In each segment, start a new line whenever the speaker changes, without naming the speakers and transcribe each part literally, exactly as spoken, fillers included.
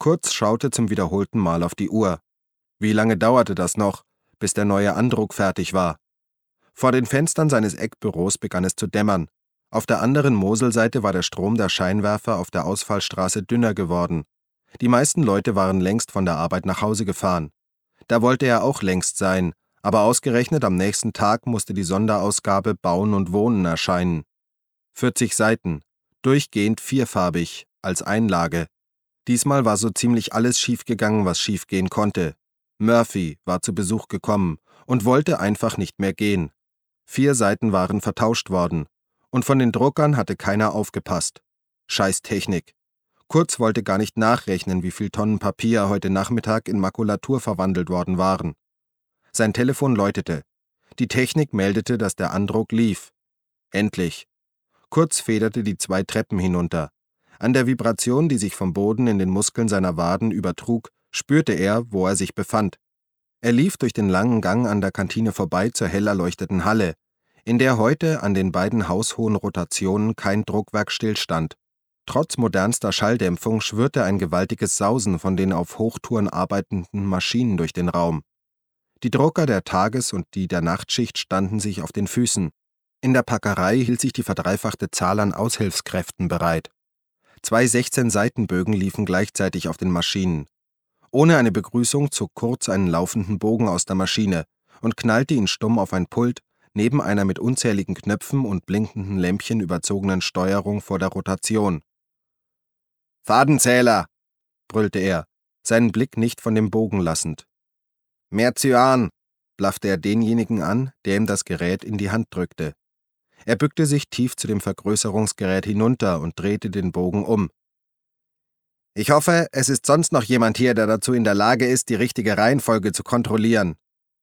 Kurz schaute zum wiederholten Mal auf die Uhr. Wie lange dauerte das noch, bis der neue Andruck fertig war? Vor den Fenstern seines Eckbüros begann es zu dämmern. Auf der anderen Moselseite war der Strom der Scheinwerfer auf der Ausfallstraße dünner geworden. Die meisten Leute waren längst von der Arbeit nach Hause gefahren. Da wollte er auch längst sein, aber ausgerechnet am nächsten Tag musste die Sonderausgabe Bauen und Wohnen erscheinen. vierzig Seiten, durchgehend vierfarbig, als Einlage. Diesmal war so ziemlich alles schiefgegangen, was schiefgehen konnte. Murphy war zu Besuch gekommen und wollte einfach nicht mehr gehen. Vier Seiten waren vertauscht worden. Und von den Druckern hatte keiner aufgepasst. Scheiß Technik. Kurz wollte gar nicht nachrechnen, wie viel Tonnen Papier heute Nachmittag in Makulatur verwandelt worden waren. Sein Telefon läutete. Die Technik meldete, dass der Andruck lief. Endlich. Kurz federte die zwei Treppen hinunter. An der Vibration, die sich vom Boden in den Muskeln seiner Waden übertrug, spürte er, wo er sich befand. Er lief durch den langen Gang an der Kantine vorbei zur hell erleuchteten Halle, in der heute an den beiden haushohen Rotationen kein Druckwerk stillstand. Trotz modernster Schalldämpfung schwirrte ein gewaltiges Sausen von den auf Hochtouren arbeitenden Maschinen durch den Raum. Die Drucker der Tages- und die der Nachtschicht standen sich auf den Füßen. In der Packerei hielt sich die verdreifachte Zahl an Aushilfskräften bereit. Zwei sechzehn-Seitenbögen liefen gleichzeitig auf den Maschinen. Ohne eine Begrüßung zog Kurz einen laufenden Bogen aus der Maschine und knallte ihn stumm auf ein Pult, neben einer mit unzähligen Knöpfen und blinkenden Lämpchen überzogenen Steuerung vor der Rotation. »Fadenzähler«, brüllte er, seinen Blick nicht von dem Bogen lassend. »Mehr Cyan«, blaffte er denjenigen an, der ihm das Gerät in die Hand drückte. Er bückte sich tief zu dem Vergrößerungsgerät hinunter und drehte den Bogen um. »Ich hoffe, es ist sonst noch jemand hier, der dazu in der Lage ist, die richtige Reihenfolge zu kontrollieren.«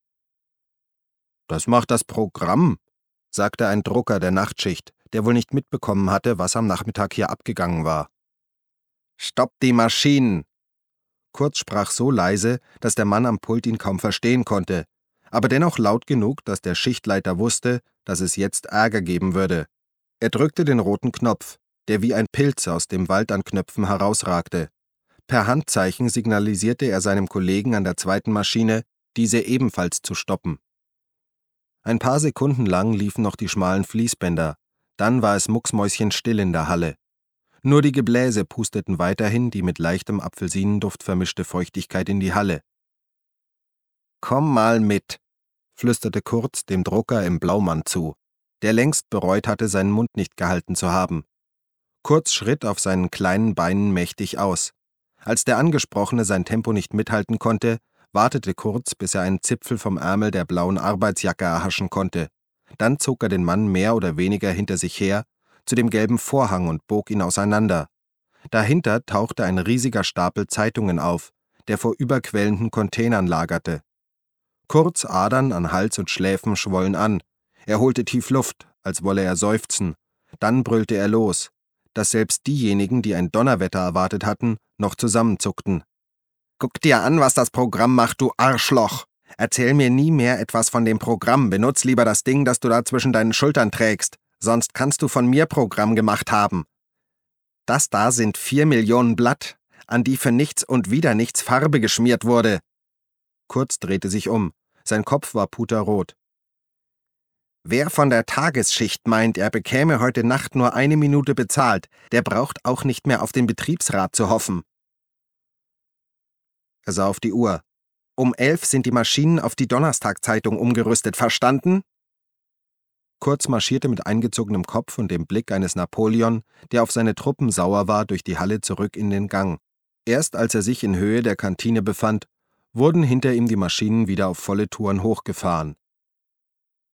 »Das macht das Programm«, sagte ein Drucker der Nachtschicht, der wohl nicht mitbekommen hatte, was am Nachmittag hier abgegangen war. »Stopp die Maschinen!« Kurz sprach so leise, dass der Mann am Pult ihn kaum verstehen konnte, aber dennoch laut genug, dass der Schichtleiter wusste, dass es jetzt Ärger geben würde. Er drückte den roten Knopf, der wie ein Pilz aus dem Wald an Knöpfen herausragte. Per Handzeichen signalisierte er seinem Kollegen an der zweiten Maschine, diese ebenfalls zu stoppen. Ein paar Sekunden lang liefen noch die schmalen Fließbänder, dann war es mucksmäuschenstill in der Halle. Nur die Gebläse pusteten weiterhin die mit leichtem Apfelsinenduft vermischte Feuchtigkeit in die Halle. »Komm mal mit«, flüsterte Kurz dem Drucker im Blaumann zu, der längst bereut hatte, seinen Mund nicht gehalten zu haben. Kurz schritt auf seinen kleinen Beinen mächtig aus. Als der Angesprochene sein Tempo nicht mithalten konnte, wartete Kurz, bis er einen Zipfel vom Ärmel der blauen Arbeitsjacke erhaschen konnte. Dann zog er den Mann mehr oder weniger hinter sich her, zu dem gelben Vorhang und bog ihn auseinander. Dahinter tauchte ein riesiger Stapel Zeitungen auf, der vor überquellenden Containern lagerte. Kurz' Adern an Hals und Schläfen schwollen an. Er holte tief Luft, als wolle er seufzen. Dann brüllte er los, dass selbst diejenigen, die ein Donnerwetter erwartet hatten, noch zusammenzuckten. »Guck dir an, was das Programm macht, du Arschloch! Erzähl mir nie mehr etwas von dem Programm, benutz lieber das Ding, das du da zwischen deinen Schultern trägst, sonst kannst du von mir Programm gemacht haben. Das da sind vier Millionen Blatt, an die für nichts und wieder nichts Farbe geschmiert wurde.« Kurz drehte sich um, sein Kopf war puterrot. »Wer von der Tagesschicht meint, er bekäme heute Nacht nur eine Minute bezahlt, der braucht auch nicht mehr auf den Betriebsrat zu hoffen.« Er sah auf die Uhr. »Um elf sind die Maschinen auf die Donnerstag-Zeitung umgerüstet, verstanden?« Kurz marschierte mit eingezogenem Kopf und dem Blick eines Napoleon, der auf seine Truppen sauer war, durch die Halle zurück in den Gang. Erst als er sich in Höhe der Kantine befand, wurden hinter ihm die Maschinen wieder auf volle Touren hochgefahren.